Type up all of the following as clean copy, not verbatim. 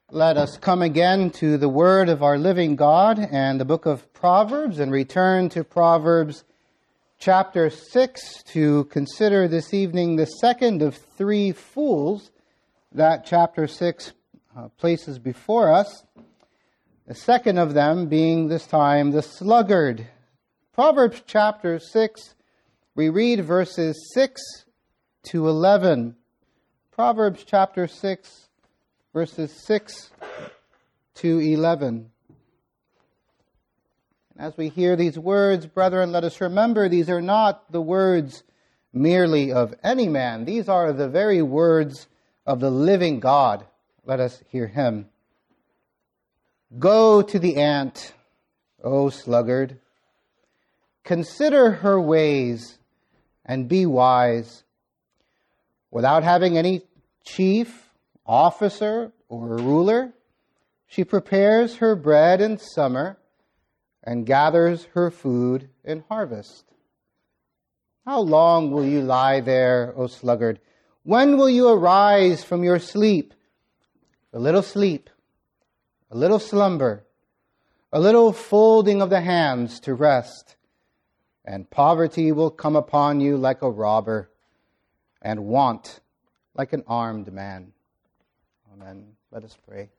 Let us come again to the Word of our living God and the book of Proverbs and return to Proverbs chapter 6 to consider this evening the second of three fools that chapter 6 places before us. The second of them being this time the sluggard. Proverbs chapter 6, we read verses 6 to 11. Proverbs chapter 6, verses 6 to 11. And as we hear these words, brethren, let us remember these are not the words merely of any man. These are the very words of the living God. Let us hear him. Go to the ant, O sluggard. Consider her ways and be wise. Without having any chief, officer, or ruler, she prepares her bread in summer and gathers her food in harvest. How long will you lie there, O sluggard? When will you arise from your sleep? A little sleep, a little slumber, a little folding of the hands to rest, and poverty will come upon you like a robber, and want like an armed man. Amen. Let us pray.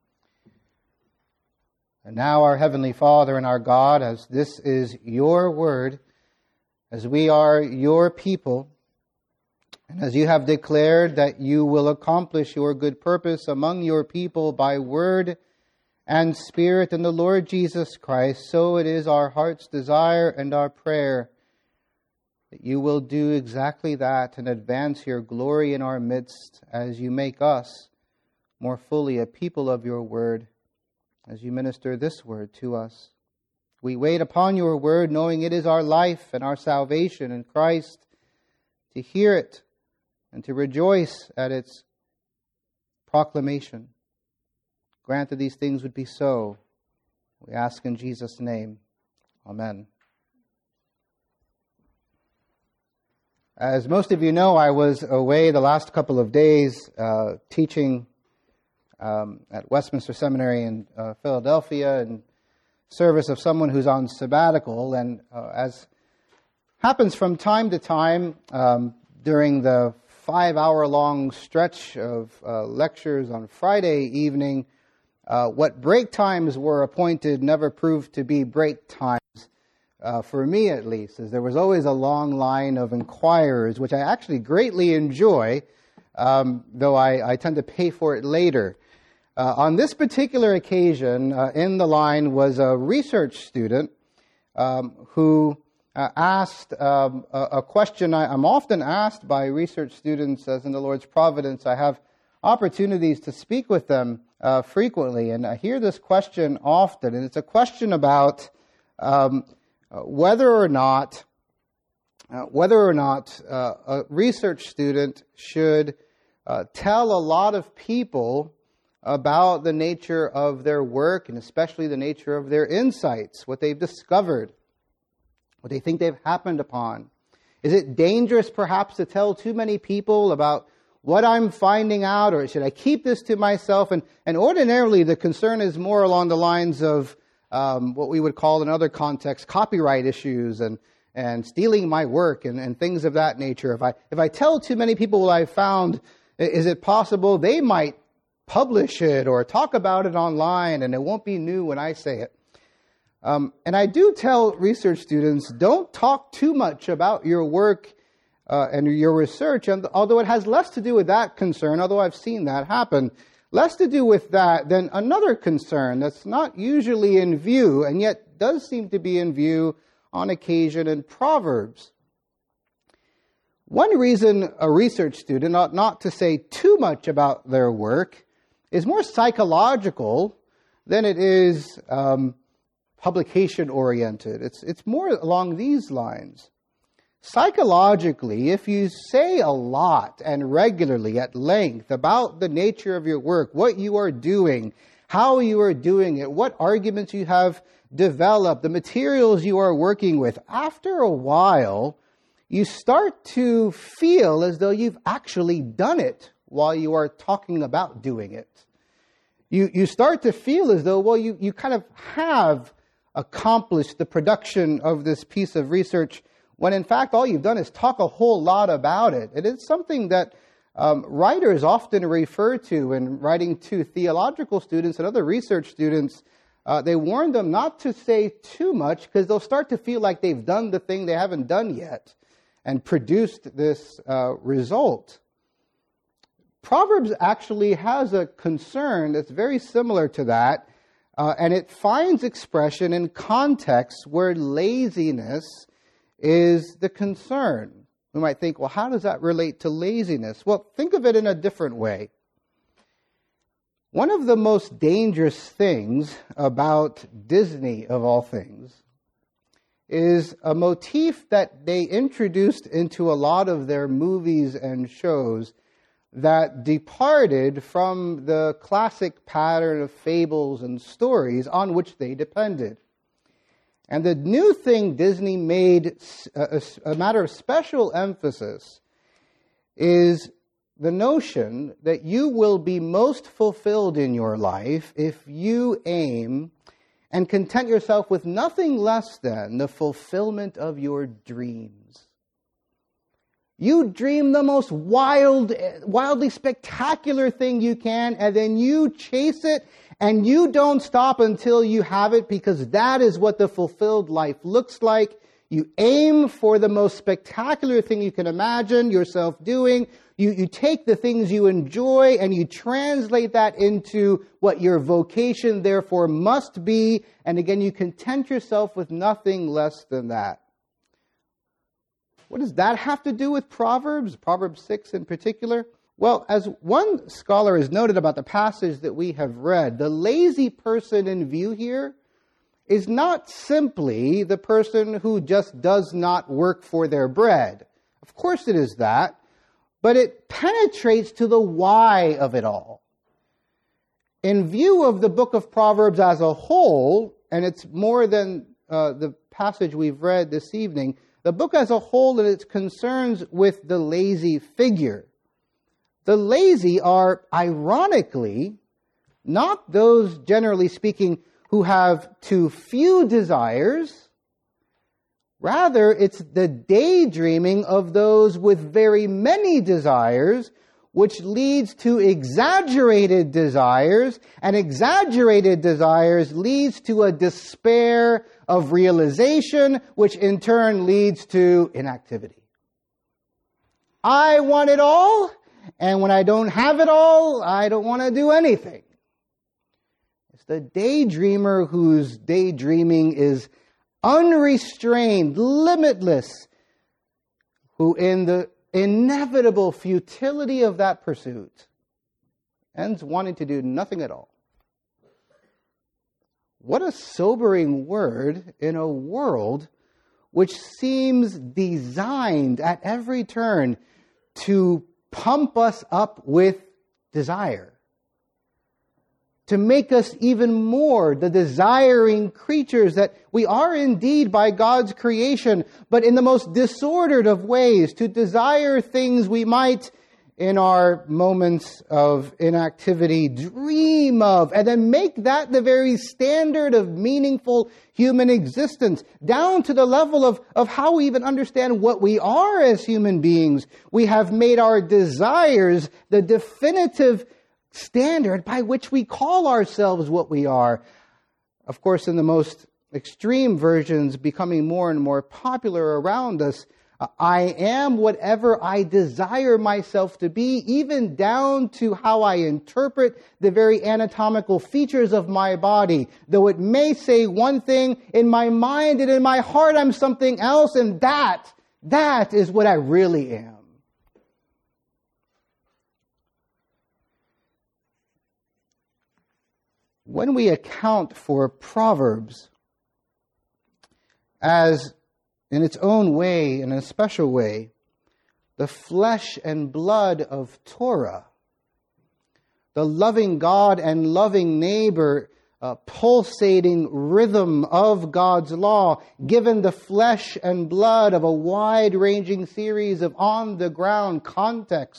And now, our Heavenly Father and our God, as this is your word, as we are your people, and as you have declared that you will accomplish your good purpose among your people by word and spirit in the Lord Jesus Christ, so it is our heart's desire and our prayer that you will do exactly that and advance your glory in our midst as you make us more fully a people of your word, as you minister this word to us. We wait upon your word, knowing it is our life and our salvation in Christ, to hear it and to rejoice at its proclamation. Grant that these things would be so. We ask in Jesus' name. Amen. As most of you know, I was away the last couple of days teaching at Westminster Seminary in Philadelphia in service of someone who's on sabbatical. And as happens from time to time during the 5-hour-long stretch of lectures on Friday evening, what break times were appointed never proved to be break times, for me at least, as there was always a long line of inquirers, which I actually greatly enjoy, though I tend to pay for it later. On this particular occasion, in the line was a research student who asked a question I'm often asked by research students, as in the Lord's providence, I have opportunities to speak with them frequently, and I hear this question often, and it's a question about whether or not a research student should tell a lot of people about the nature of their work, and especially the nature of their insights, what they've discovered, what they think they've happened upon. Is it dangerous perhaps to tell too many people about what I'm finding out, or should I keep this to myself? And ordinarily the concern is more along the lines of what we would call in other contexts copyright issues and stealing my work and things of that nature. If I tell too many people what I've found, is it possible they might publish it or talk about it online, and it won't be new when I say it? And I do tell research students, don't talk too much about your work and your research, and although it has less to do with that concern, although I've seen that happen, less to do with that than another concern that's not usually in view, and yet does seem to be in view on occasion in Proverbs. One reason a research student ought not to say too much about their work is more psychological than it is publication-oriented. It's more along these lines. Psychologically, if you say a lot and regularly at length about the nature of your work, what you are doing, how you are doing it, what arguments you have developed, the materials you are working with, after a while, you start to feel as though you've actually done it while you are talking about doing it. you start to feel as though, well, you kind of have accomplished the production of this piece of research, when in fact all you've done is talk a whole lot about it. It is something that writers often refer to in writing to theological students and other research students. They warn them not to say too much, because they'll start to feel like they've done the thing they haven't done yet and produced this result. Proverbs actually has a concern that's very similar to that, and it finds expression in contexts where laziness is the concern. We might think, well, how does that relate to laziness? Well, think of it in a different way. One of the most dangerous things about Disney, of all things, is a motif that they introduced into a lot of their movies and shows that departed from the classic pattern of fables and stories on which they depended. And the new thing Disney made a matter of special emphasis is the notion that you will be most fulfilled in your life if you aim and content yourself with nothing less than the fulfillment of your dreams. You dream the most wildly spectacular thing you can, and then you chase it, and you don't stop until you have it, because that is what the fulfilled life looks like. You aim for the most spectacular thing you can imagine yourself doing. You take the things you enjoy and you translate that into what your vocation therefore must be. And again, you content yourself with nothing less than that. What does that have to do with Proverbs? Proverbs 6 in particular? Well, as one scholar has noted about the passage that we have read, the lazy person in view here is not simply the person who just does not work for their bread. Of course it is that, but it penetrates to the why of it all. In view of the book of Proverbs as a whole, and it's more than the passage we've read this evening, the book as a whole and its concerns with the lazy figure. The lazy are, ironically, not those, generally speaking, who have too few desires. Rather, it's the daydreaming of those with very many desires, which leads to exaggerated desires, and exaggerated desires leads to a despair of realization, which in turn leads to inactivity. I want it all, and when I don't have it all, I don't want to do anything. It's the daydreamer whose daydreaming is unrestrained, limitless, who in the inevitable futility of that pursuit ends wanting to do nothing at all. What a sobering word in a world which seems designed at every turn to pump us up with desire, to make us even more the desiring creatures that we are indeed by God's creation, but in the most disordered of ways, to desire things we might, in our moments of inactivity, dream of, and then make that the very standard of meaningful human existence, down to the level of how we even understand what we are as human beings. We have made our desires the definitive standard by which we call ourselves what we are. Of course, in the most extreme versions becoming more and more popular around us, I am whatever I desire myself to be, even down to how I interpret the very anatomical features of my body. Though it may say one thing, in my mind and in my heart I'm something else, and that is what I really am. When we account for Proverbs as, in its own way, in a special way, the flesh and blood of Torah, the loving God and loving neighbor, pulsating rhythm of God's law, given the flesh and blood of a wide-ranging series of on-the-ground contexts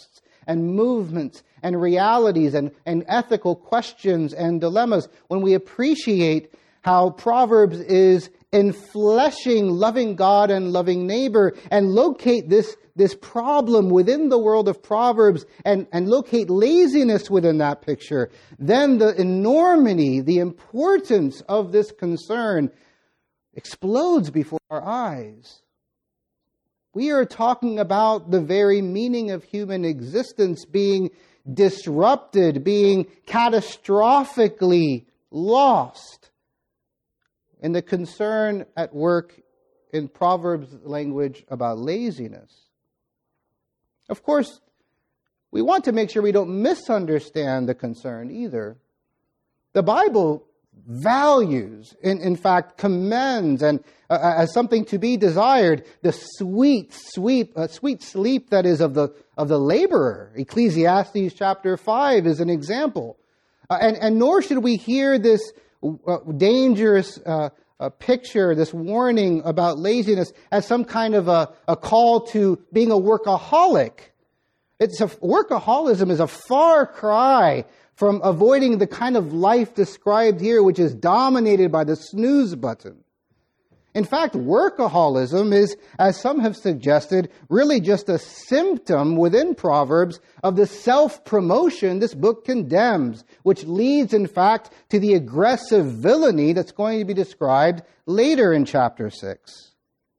and movements and realities and ethical questions and dilemmas, when we appreciate how Proverbs is enfleshing loving God and loving neighbor, and locate this problem within the world of Proverbs and locate laziness within that picture, then the enormity, the importance of this concern explodes before our eyes. We are talking about the very meaning of human existence being disrupted, being catastrophically lost. And the concern at work in Proverbs language about laziness. Of course, we want to make sure we don't misunderstand the concern either. The Bible values, in fact, commends, and as something to be desired, the sweet sleep that is of the laborer. Ecclesiastes chapter 5 is an example. And nor should we hear this dangerous picture, this warning about laziness, as some kind of a call to being a workaholic. Workaholism is a far cry from avoiding the kind of life described here, which is dominated by the snooze button. In fact, workaholism is, as some have suggested, really just a symptom within Proverbs of the self-promotion this book condemns, which leads, in fact, to the aggressive villainy that's going to be described later in chapter 6.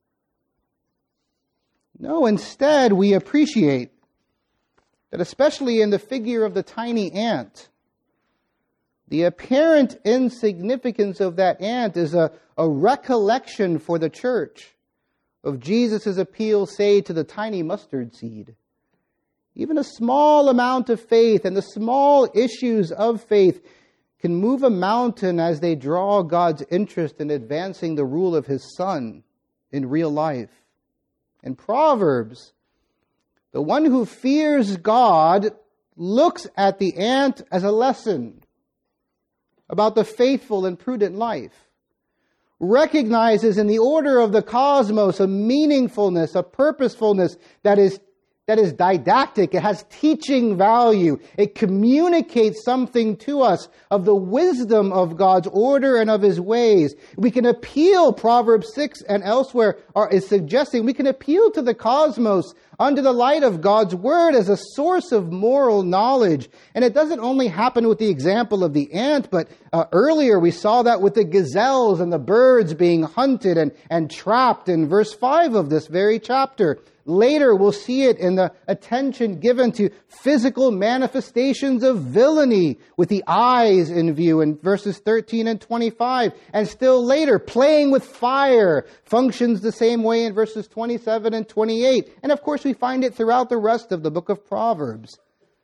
No, instead, we appreciate that especially in the figure of the tiny ant, the apparent insignificance of that ant is a recollection for the church of Jesus' appeal, say, to the tiny mustard seed. Even a small amount of faith and the small issues of faith can move a mountain as they draw God's interest in advancing the rule of His Son in real life. In Proverbs, the one who fears God looks at the ant as a lesson about the faithful and prudent life, recognizes in the order of the cosmos a meaningfulness, a purposefulness that is didactic. It has teaching value. It communicates something to us of the wisdom of God's order and of His ways. We can appeal, Proverbs 6 and elsewhere is suggesting, we can appeal to the cosmos under the light of God's Word as a source of moral knowledge. And it doesn't only happen with the example of the ant, but earlier we saw that with the gazelles and the birds being hunted and trapped in verse 5 of this very chapter. Later, we'll see it in the attention given to physical manifestations of villainy with the eyes in view in verses 13 and 25. And still later, playing with fire functions the same way in verses 27 and 28. And of course, we find it throughout the rest of the book of Proverbs.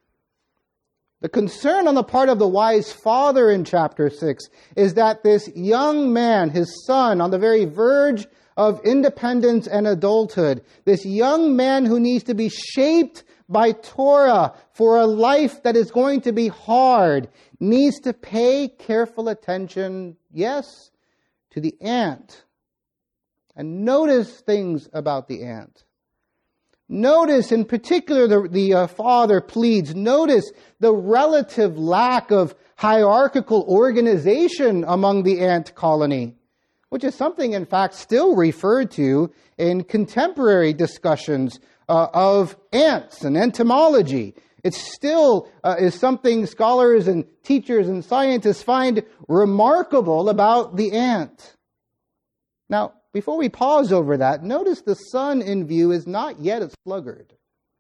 The concern on the part of the wise father in chapter 6 is that this young man, his son, on the very verge of independence and adulthood, this young man who needs to be shaped by Torah for a life that is going to be hard, needs to pay careful attention, yes, to the ant. And notice things about the ant. Notice in particular the father pleads, notice the relative lack of hierarchical organization among the ant colony, which is something, in fact, still referred to in contemporary discussions of ants and entomology. It still is something scholars and teachers and scientists find remarkable about the ant. Now, before we pause over that, notice the son in view is not yet a sluggard,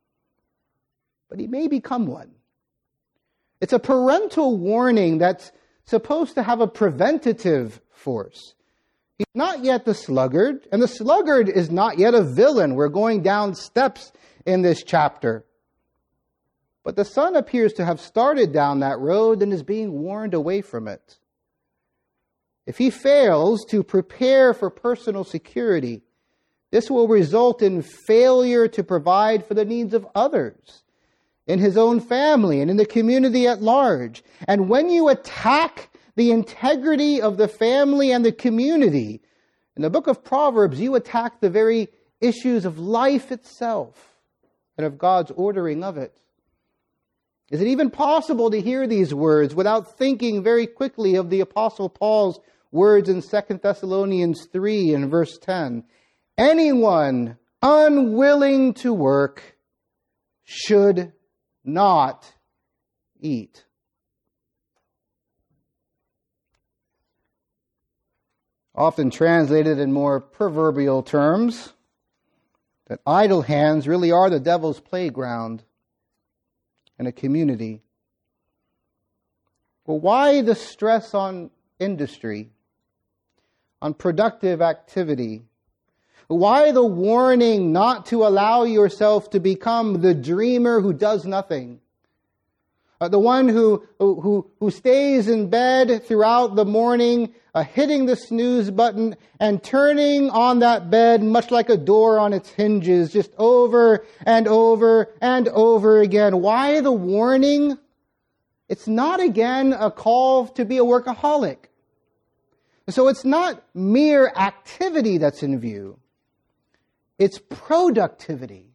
but he may become one. It's a parental warning that's supposed to have a preventative force. He's not yet the sluggard, and the sluggard is not yet a villain. We're going down steps in this chapter. But the son appears to have started down that road and is being warned away from it. If he fails to prepare for personal security, this will result in failure to provide for the needs of others, in his own family and in the community at large. And when you attack the integrity of the family and the community, in the book of Proverbs, you attack the very issues of life itself and of God's ordering of it. Is it even possible to hear these words without thinking very quickly of the Apostle Paul's words in 2 Thessalonians 3 and verse 10? Anyone unwilling to work should not eat. Often translated in more proverbial terms, that idle hands really are the devil's playground in a community. Well, why the stress on industry, on productive activity? Why the warning not to allow yourself to become the dreamer who does nothing? The one who stays in bed throughout the morning, hitting the snooze button and turning on that bed much like a door on its hinges, just over and over and over again. Why the warning? It's not, again, a call to be a workaholic. So it's not mere activity that's in view. It's productivity.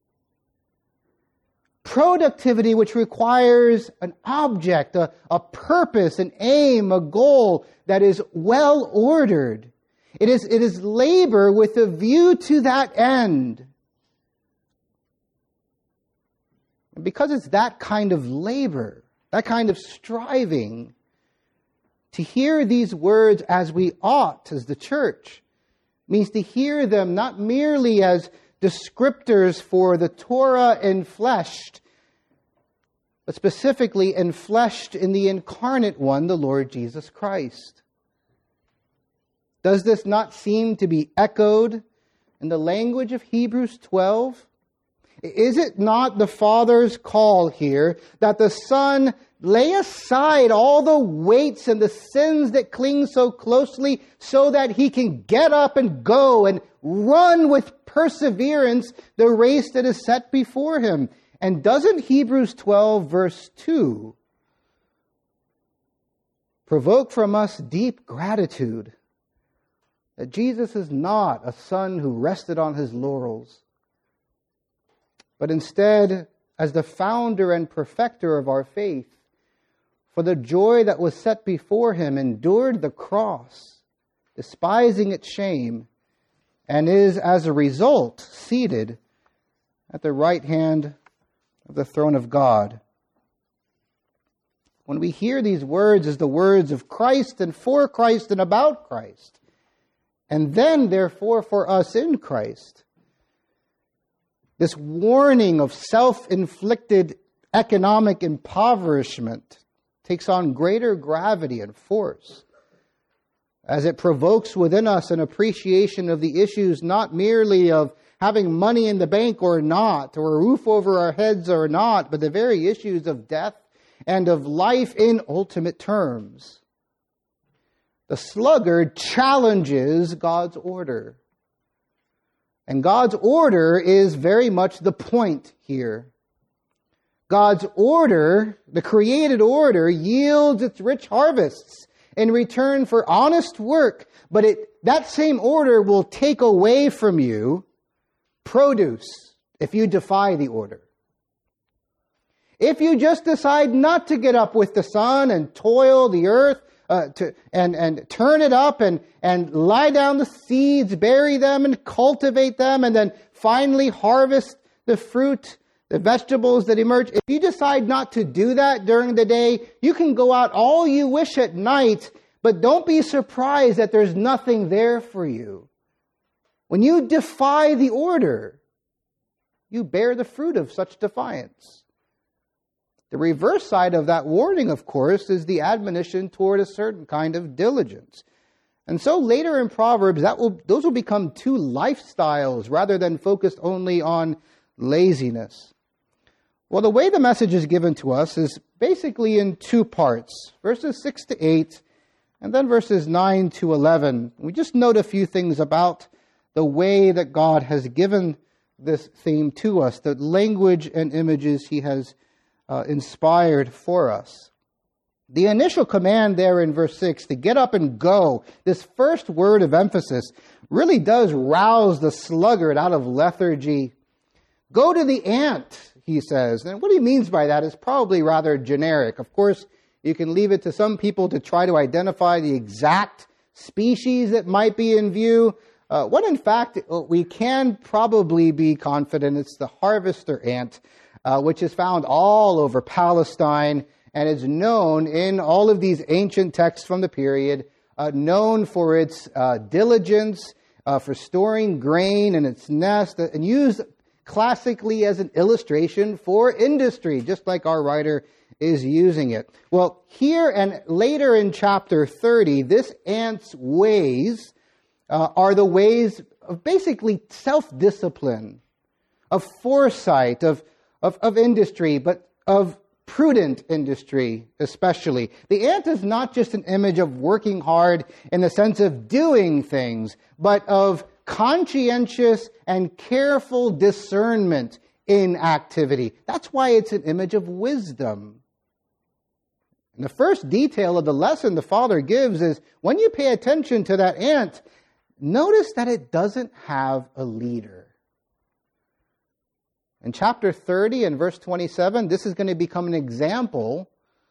Productivity which requires an object, a purpose, an aim, a goal that is well ordered. It is labor with a view to that end. And because it's that kind of labor, that kind of striving, to hear these words as we ought as the church means to hear them not merely as descriptors for the Torah enfleshed, but specifically enfleshed in the incarnate one, the Lord Jesus Christ. Does this not seem to be echoed in the language of Hebrews 12? Is it not the Father's call here that the Son lay aside all the weights and the sins that cling so closely so that he can get up and go and run with perseverance the race that is set before him? And doesn't Hebrews 12 verse 2 provoke from us deep gratitude that Jesus is not a son who rested on his laurels, but instead, as the founder and perfecter of our faith, for the joy that was set before him, endured the cross, despising its shame, and is, as a result, seated at the right hand of the throne of God. When we hear these words as the words of Christ and for Christ and about Christ, and then, therefore, for us in Christ, this warning of self-inflicted economic impoverishment takes on greater gravity and force as it provokes within us an appreciation of the issues not merely of having money in the bank or not, or a roof over our heads or not, but the very issues of death and of life in ultimate terms. The sluggard challenges God's order. And God's order is very much the point here. God's order, the created order, yields its rich harvests in return for honest work, but that same order will take away from you produce if you defy the order. If you just decide not to get up with the sun and toil the earth and turn it up and lie down the seeds, bury them and cultivate them, and then finally harvest the fruit, the vegetables that emerge. If you decide not to do that during the day, you can go out all you wish at night, but don't be surprised that there's nothing there for you. When you defy the order, you bear the fruit of such defiance. The reverse side of that warning, of course, is the admonition toward a certain kind of diligence. And so later in Proverbs, those will become two lifestyles rather than focused only on laziness. Well, the way the message is given to us is basically in two parts, verses 6 to 8, and then verses 9 to 11. We just note a few things about the way that God has given this theme to us, the language and images he has inspired for us. The initial command there in verse 6 to get up and go, this first word of emphasis, really does rouse the sluggard out of lethargy. Go to the ant, he says. And what he means by that is probably rather generic. Of course, you can leave it to some people to try to identify the exact species that might be in view. What in fact we can probably be confident it's the harvester ant, which is found all over Palestine and is known in all of these ancient texts from the period, known for its diligence, for storing grain in its nest, and used classically as an illustration for industry, just like our writer is using it. Well, here and later in chapter 30, this ant's ways are the ways of basically self-discipline, of foresight, of industry, but of prudent industry especially. The ant is not just an image of working hard in the sense of doing things, but of conscientious and careful discernment in activity. That's why it's an image of wisdom. And the first detail of the lesson the Father gives is when you pay attention to that ant, notice that it doesn't have a leader. In chapter 30 and verse 27, this is going to become an example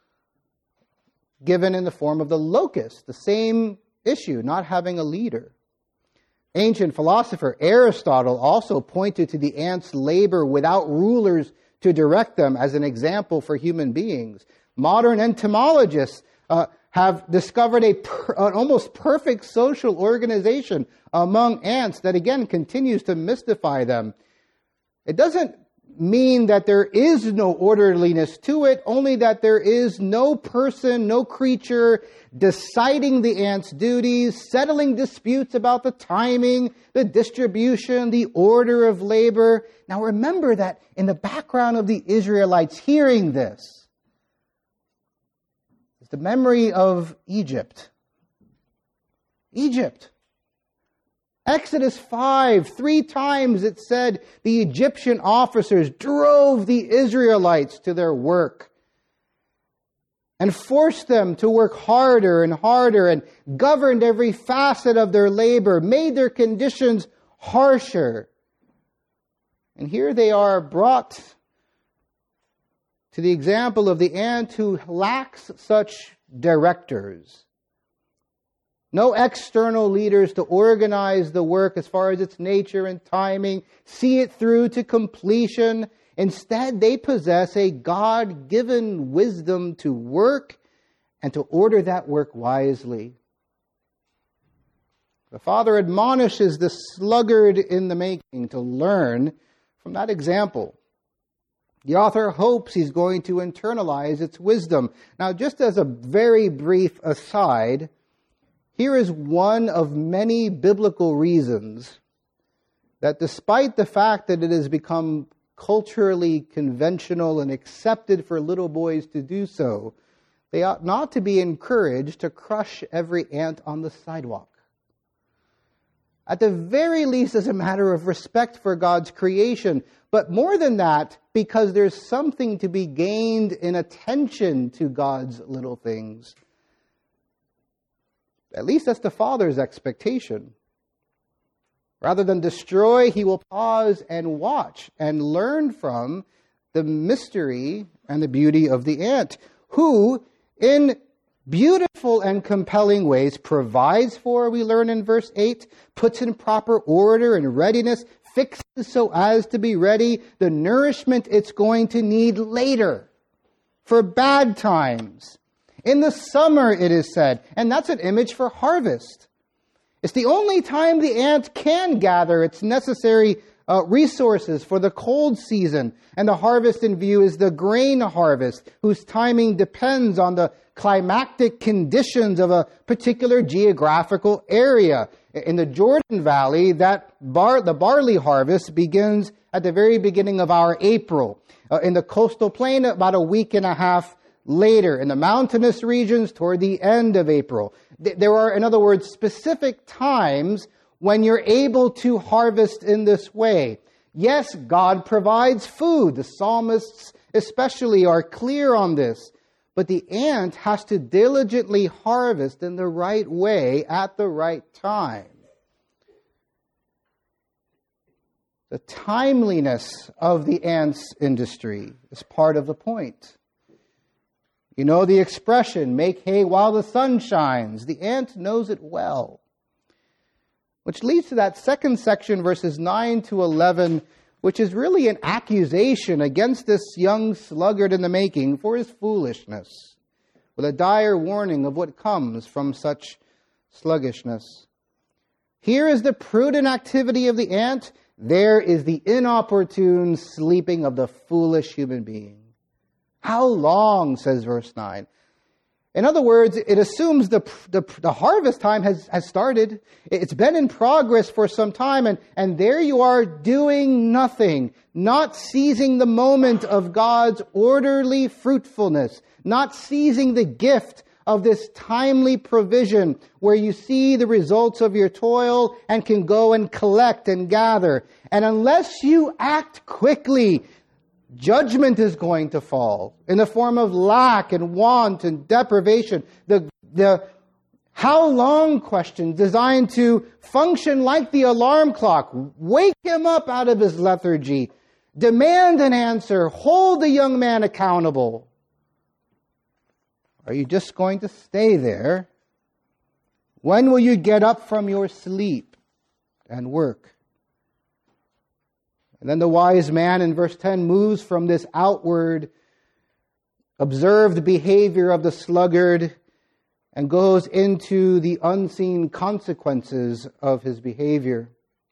given in the form of the locust, the same issue, not having a leader. Ancient philosopher Aristotle also pointed to the ant's labor without rulers to direct them as an example for human beings. Modern entomologists have discovered an almost perfect social organization among ants that, again, continues to mystify them. It doesn't mean that there is no orderliness to it, only that there is no person, no creature deciding the ant's duties, settling disputes about the timing, the distribution, the order of labor. Now remember that in the background of the Israelites hearing this is the memory of Egypt. Egypt. Exodus 5, 3 times it said the Egyptian officers drove the Israelites to their work and forced them to work harder and harder and governed every facet of their labor, made their conditions harsher. And here they are brought to the example of the ant who lacks such directors. No external leaders to organize the work as far as its nature and timing, see it through to completion. Instead, they possess a God-given wisdom to work and to order that work wisely. The Father admonishes the sluggard in the making to learn from that example. The author hopes he's going to internalize its wisdom. Now, just as a very brief aside, here is one of many biblical reasons that despite the fact that it has become culturally conventional and accepted for little boys to do so, they ought not to be encouraged to crush every ant on the sidewalk. At the very least, as a matter of respect for God's creation, but more than that, because there's something to be gained in attention to God's little things. At least that's the Father's expectation. Rather than destroy, he will pause and watch and learn from the mystery and the beauty of the ant, who, in beautiful and compelling ways, provides for, we learn in verse 8, puts in proper order and readiness, fixes so as to be ready, the nourishment it's going to need later, for bad times. In the summer, it is said, and that's an image for harvest. It's the only time the ant can gather its necessary resources for the cold season. And the harvest in view is the grain harvest, whose timing depends on the climactic conditions of a particular geographical area. In the Jordan Valley, the barley harvest begins at the very beginning of our April. In the coastal plain, about a week and a half later. In the mountainous regions, toward the end of April. There are, in other words, specific times when you're able to harvest in this way. Yes, God provides food. The psalmists especially are clear on this. But the ant has to diligently harvest in the right way at the right time. The timeliness of the ant's industry is part of the point. You know the expression, make hay while the sun shines. The ant knows it well. Which leads to that second section, verses 9 to 11, which is really an accusation against this young sluggard in the making for his foolishness, with a dire warning of what comes from such sluggishness. Here is the prudent activity of the ant. There is the inopportune sleeping of the foolish human being. How long, says verse 9. In other words, it assumes the harvest time has started. It's been in progress for some time, and there you are doing nothing, not seizing the moment of God's orderly fruitfulness, not seizing the gift of this timely provision where you see the results of your toil and can go and collect and gather. And unless you act quickly, judgment is going to fall in the form of lack and want and deprivation. The how long question designed to function like the alarm clock. Wake him up out of his lethargy. Demand an answer. Hold the young man accountable. Are you just going to stay there? When will you get up from your sleep and work? And then the wise man in verse 10 moves from this outward, observed behavior of the sluggard and goes into the unseen consequences of his behavior.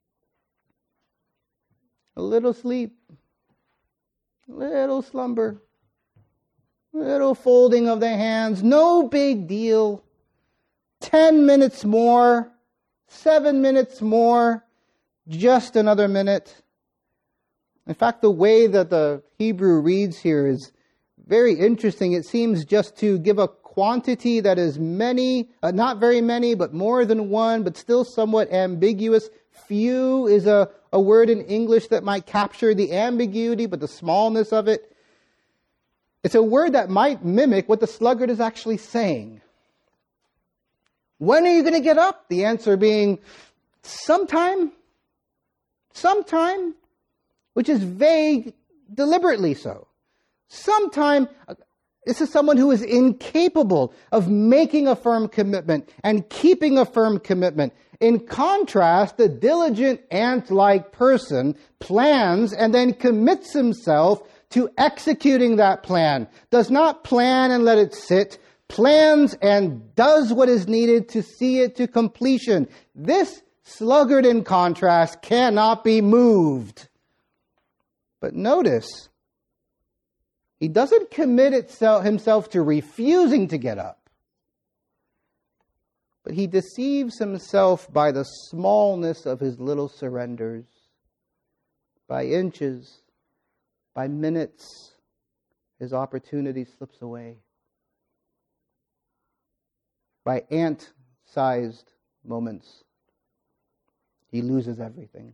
A little sleep, a little slumber, a little folding of the hands, no big deal. 10 minutes more, 7 minutes more, just another minute. In fact, the way that the Hebrew reads here is very interesting. It seems just to give a quantity that is many, not very many, but more than one, but still somewhat ambiguous. Few is a word in English that might capture the ambiguity, but the smallness of it. It's a word that might mimic what the sluggard is actually saying. When are you going to get up? The answer being, sometime, which is vague, deliberately so. Sometime, this is someone who is incapable of making a firm commitment and keeping a firm commitment. In contrast, the diligent ant-like person plans and then commits himself to executing that plan. Does not plan and let it sit. Plans and does what is needed to see it to completion. This sluggard, in contrast, cannot be moved. But notice, he doesn't commit himself to refusing to get up. But he deceives himself by the smallness of his little surrenders. By inches, by minutes, his opportunity slips away. By ant-sized moments, he loses everything.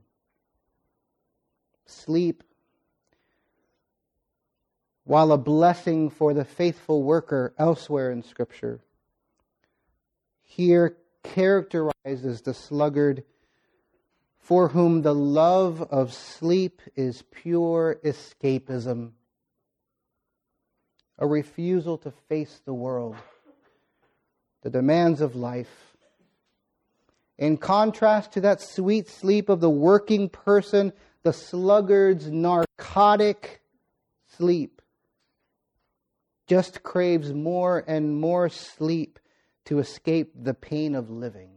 Sleep, while a blessing for the faithful worker elsewhere in Scripture, here characterizes the sluggard for whom the love of sleep is pure escapism, a refusal to face the world, the demands of life. In contrast to that sweet sleep of the working person, the sluggard's narcotic sleep just craves more and more sleep to escape the pain of living.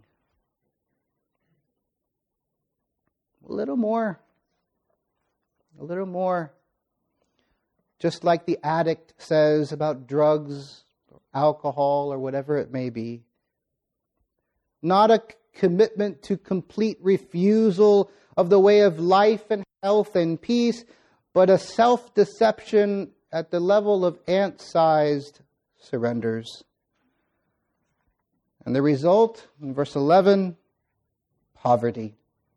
A little more. A little more. Just like the addict says about drugs, or alcohol, or whatever it may be. Not a commitment to complete refusal of the way of life and health and peace, but a self-deception at the level of ant-sized surrenders. And the result, in verse 11, poverty.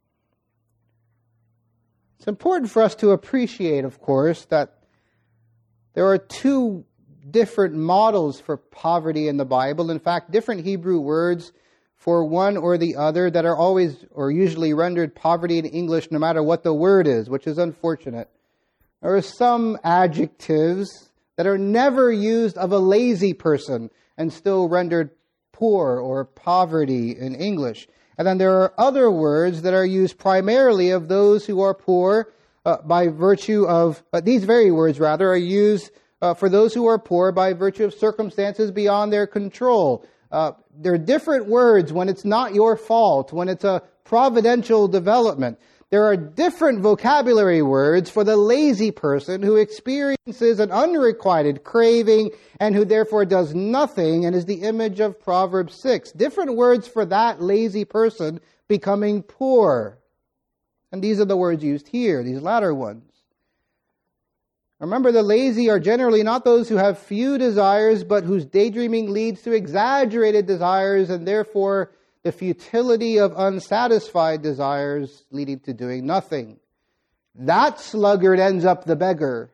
It's important for us to appreciate, of course, that there are two different models for poverty in the Bible. In fact, different Hebrew words for one or the other that are always or usually rendered poverty in English no matter what the word is, which is unfortunate. There are some adjectives that are never used of a lazy person and still rendered poor or poverty in English. And then there are other words that are used primarily of those who are poor by virtue of, these very words rather, are used for those who are poor by virtue of circumstances beyond their control. There are different words when it's not your fault, when it's a providential development. There are different vocabulary words for the lazy person who experiences an unrequited craving and who therefore does nothing and is the image of Proverbs 6. Different words for that lazy person becoming poor. And these are the words used here, these latter ones. Remember, the lazy are generally not those who have few desires, but whose daydreaming leads to exaggerated desires and therefore the futility of unsatisfied desires leading to doing nothing. That sluggard ends up the beggar.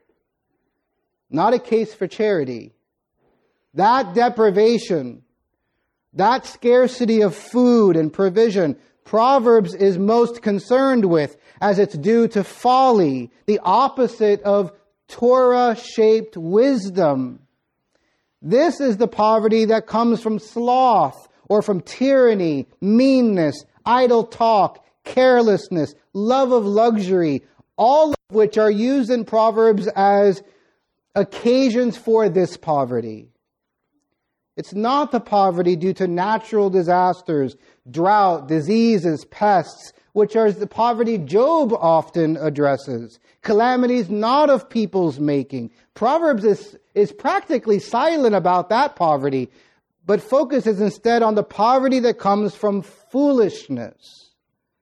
Not a case for charity. That deprivation, that scarcity of food and provision, Proverbs is most concerned with as it's due to folly, the opposite of Torah-shaped wisdom. This is the poverty that comes from sloth, or from tyranny, meanness, idle talk, carelessness, love of luxury, all of which are used in Proverbs as occasions for this poverty. It's not the poverty due to natural disasters, drought, diseases, pests, which are the poverty Job often addresses. Calamities not of people's making. Proverbs is practically silent about that poverty, but focuses instead on the poverty that comes from foolishness.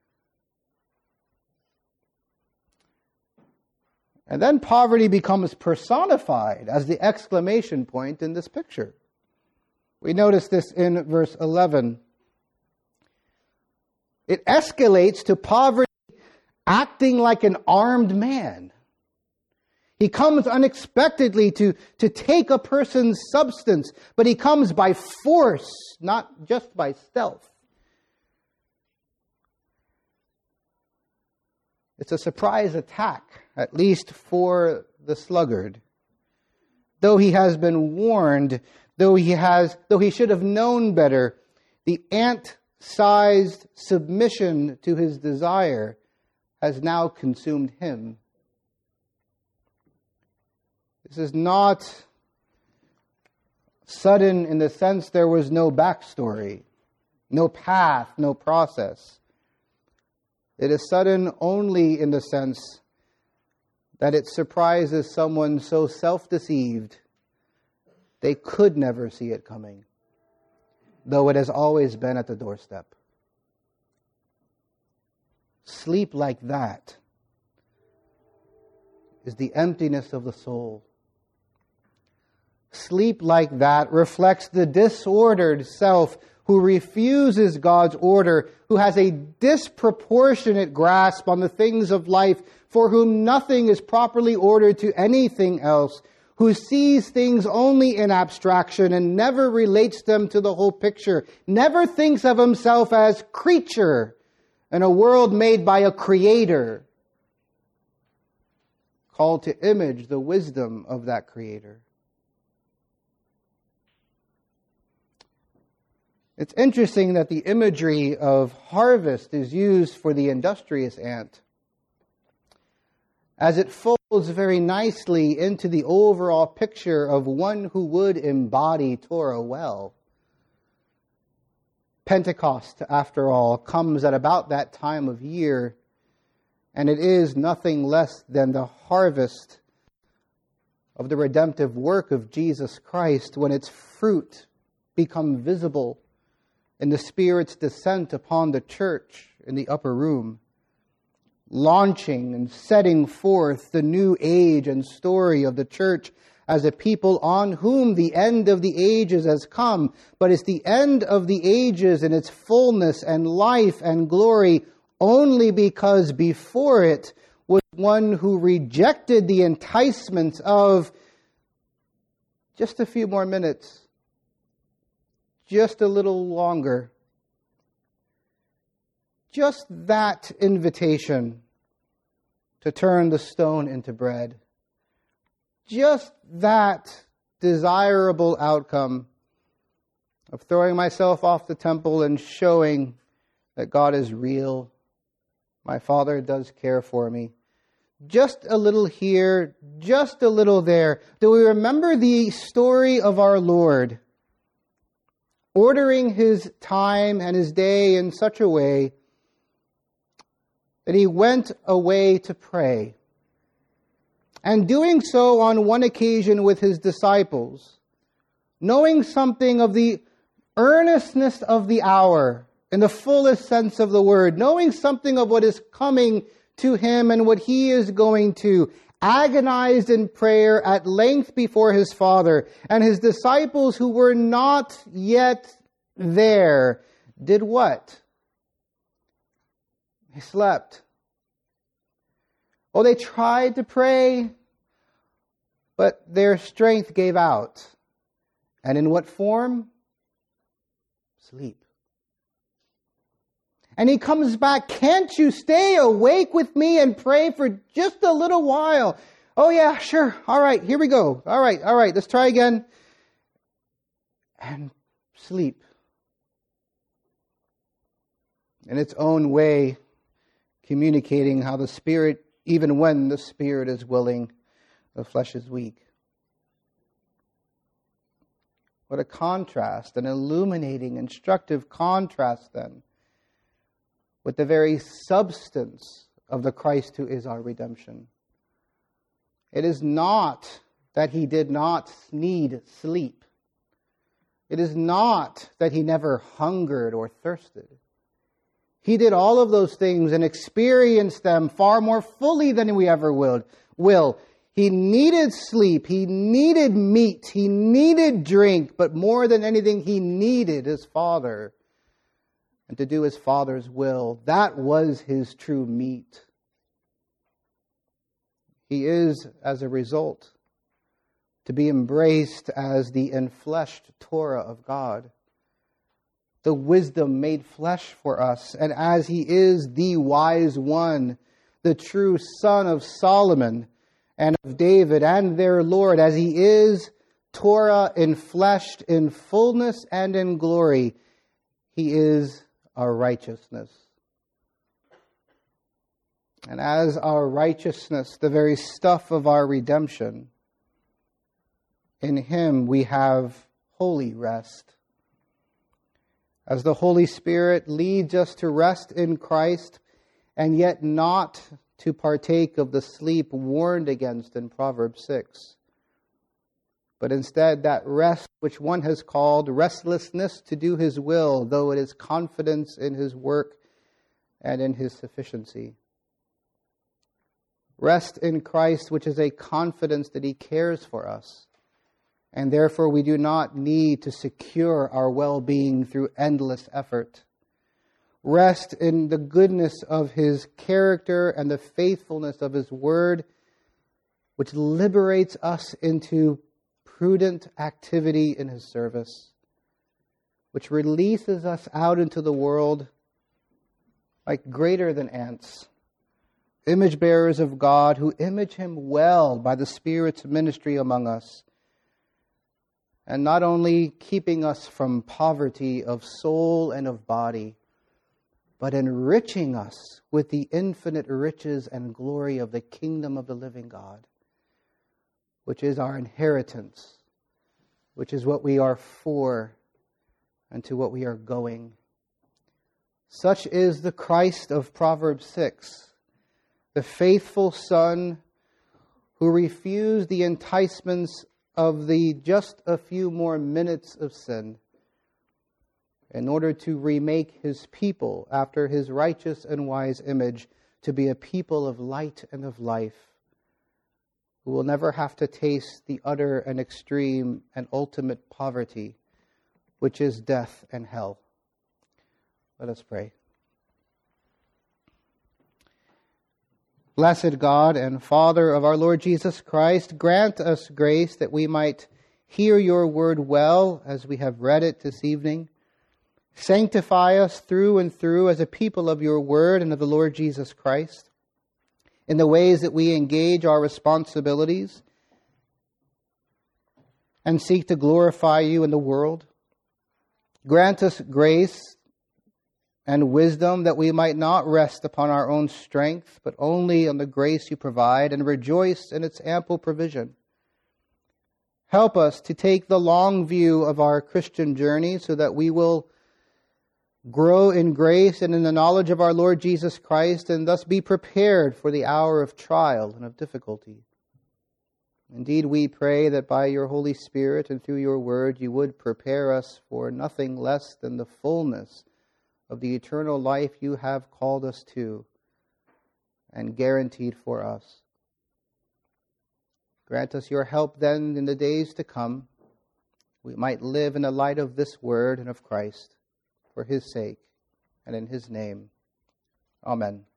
And then poverty becomes personified as the exclamation point in this picture. We notice this in verse 11. It escalates to poverty acting like an armed man. He comes unexpectedly to take a person's substance, but he comes by force, not just by stealth. It's a surprise attack, at least for the sluggard. Though he has been warned, though he should have known better, the ant-sized submission to his desire has now consumed him. This is not sudden in the sense there was no backstory, no path, no process. It is sudden only in the sense that it surprises someone so self-deceived they could never see it coming, though it has always been at the doorstep. Sleep like that is the emptiness of the soul. Sleep like that reflects the disordered self who refuses God's order, who has a disproportionate grasp on the things of life, for whom nothing is properly ordered to anything else, who sees things only in abstraction and never relates them to the whole picture, never thinks of himself as creature in a world made by a creator, called to image the wisdom of that creator. It's interesting that the imagery of harvest is used for the industrious ant, as it folds very nicely into the overall picture of one who would embody Torah well. Pentecost, after all, comes at about that time of year, and it is nothing less than the harvest of the redemptive work of Jesus Christ when its fruit become visible in the Spirit's descent upon the church in the upper room, launching and setting forth the new age and story of the church as a people on whom the end of the ages has come, but it's the end of the ages in its fullness and life and glory only because before it was one who rejected the enticements of just a few more minutes, just a little longer, just that invitation to turn the stone into bread, just that desirable outcome of throwing myself off the temple and showing that God is real. My Father does care for me. Just a little here, just a little there. Do we remember the story of our Lord ordering His time and His day in such a way that He went away to pray? And doing so on one occasion with His disciples, knowing something of the earnestness of the hour in the fullest sense of the word, knowing something of what is coming to Him and what He is going to, agonized in prayer at length before His Father. And His disciples who were not yet there did what? They slept. Oh, they tried to pray, but their strength gave out. And in what form? Sleep. And He comes back, can't you stay awake with me and pray for just a little while? Oh yeah, sure. All right, here we go. All right, let's try again. And sleep. In its own way, communicating how the Spirit, even when the Spirit is willing, the flesh is weak. What a contrast, an illuminating, instructive contrast then, with the very substance of the Christ who is our redemption. It is not that He did not need sleep. It is not that He never hungered or thirsted. He did all of those things and experienced them far more fully than we ever will. He needed sleep. He needed meat. He needed drink. But more than anything, He needed His Father and to do His Father's will. That was His true meat. He is, as a result, to be embraced as the enfleshed Torah of God, the wisdom made flesh for us, and as He is the wise one, the true son of Solomon and of David and their Lord, as He is Torah enfleshed in fullness and in glory, He is our righteousness. And as our righteousness, the very stuff of our redemption, in Him we have holy rest. As the Holy Spirit leads us to rest in Christ, and yet not to partake of the sleep warned against in Proverbs 6. But instead that rest which one has called restlessness to do His will, though it is confidence in His work and in His sufficiency. Rest in Christ, which is a confidence that He cares for us, and therefore we do not need to secure our well-being through endless effort. Rest in the goodness of His character and the faithfulness of His word, which liberates us into prudent activity in His service, which releases us out into the world like greater than ants, image bearers of God who image Him well by the Spirit's ministry among us, and not only keeping us from poverty of soul and of body, but enriching us with the infinite riches and glory of the kingdom of the living God, which is our inheritance, which is what we are for, and to what we are going. Such is the Christ of Proverbs 6, the faithful Son who refused the enticements of the just a few more minutes of sin in order to remake His people after His righteous and wise image to be a people of light and of life, who will never have to taste the utter and extreme and ultimate poverty, which is death and hell. Let us pray. Blessed God and Father of our Lord Jesus Christ, grant us grace that we might hear Your word well as we have read it this evening. Sanctify us through and through as a people of your word and of the Lord Jesus Christ in the ways that we engage our responsibilities and seek to glorify you in the world. Grant us grace and wisdom that we might not rest upon our own strength, but only on the grace you provide and rejoice in its ample provision. Help us to take the long view of our Christian journey so that we will grow in grace and in the knowledge of our Lord Jesus Christ and thus be prepared for the hour of trial and of difficulty. Indeed, we pray that by your Holy Spirit and through your word you would prepare us for nothing less than the fullness of the eternal life you have called us to and guaranteed for us. Grant us your help then in the days to come. We might live in the light of this word and of Christ for his sake and in his name. Amen.